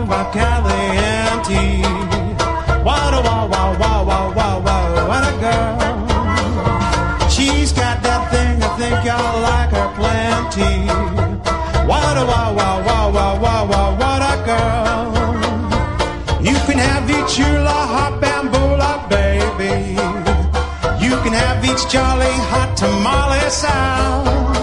by Caliente. What a wow, wow, wow, wow, wow, wow, what a girl. She's got that thing, I think y'all like her plenty. What a wow, wow, wow, wow, wow, wow, what a girl. You can have each hula hop bamboola, baby. You can have each jolly hot tamale sound.